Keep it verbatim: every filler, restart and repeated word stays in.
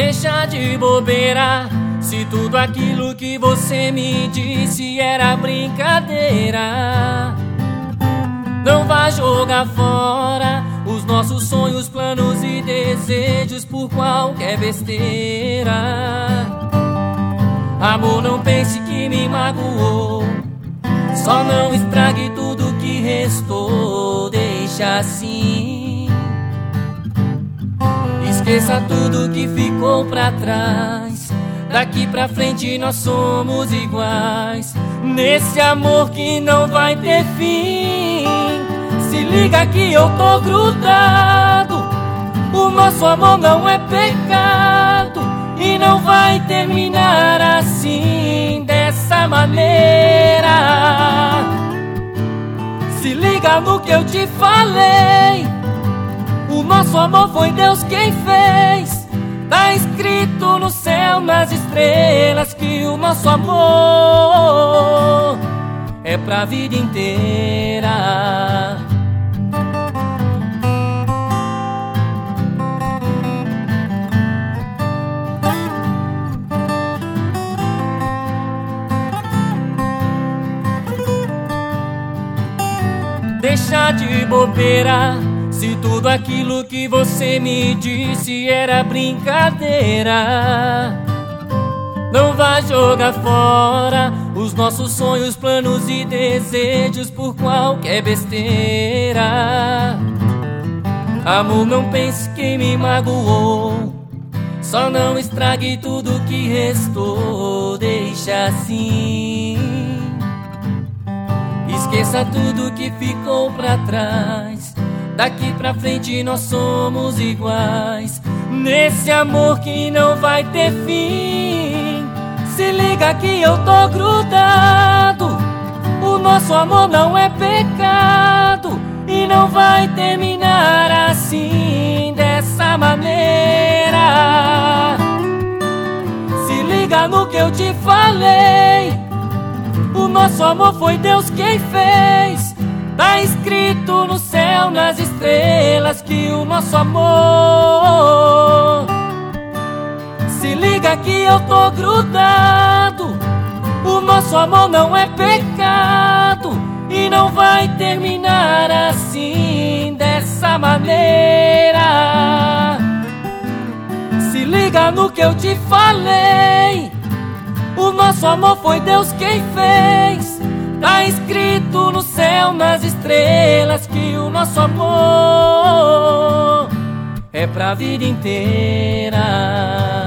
Deixa de bobeira, se tudo aquilo que você me disse era brincadeira. Não vá jogar fora os nossos sonhos, planos e desejos por qualquer besteira. Amor, não pense que me magoou, só não estrague tudo que restou, deixa assim. Esqueça tudo que ficou pra trás, daqui pra frente nós somos iguais, nesse amor que não vai ter fim. Se liga que eu tô grudado, o nosso amor não é pecado e não vai terminar assim, dessa maneira. Se liga no que eu te falei, o nosso amor foi Deus quem fez. Tá escrito no céu, nas estrelas, que o nosso amor é pra vida inteira. Deixa de bobeira, se tudo aquilo que você me disse era brincadeira. Não vá jogar fora os nossos sonhos, planos e desejos por qualquer besteira. Amor, não pense que me magoou, só não estrague tudo que restou, deixa assim. Esqueça tudo que ficou pra trás, daqui pra frente nós somos iguais, nesse amor que não vai ter fim. Se liga que eu tô grudado, o nosso amor não é pecado e não vai terminar assim, dessa maneira. Se liga no que eu te falei, o nosso amor foi Deus quem fez. Tá escrito no céu, nas estrelas, que o nosso amor. Se liga que eu tô grudado, o nosso amor não é pecado e não vai terminar assim, dessa maneira. Se liga no que eu te falei, o nosso amor foi Deus quem fez. Tá escrito no céu, nas estrelas, que o nosso amor é pra vida inteira.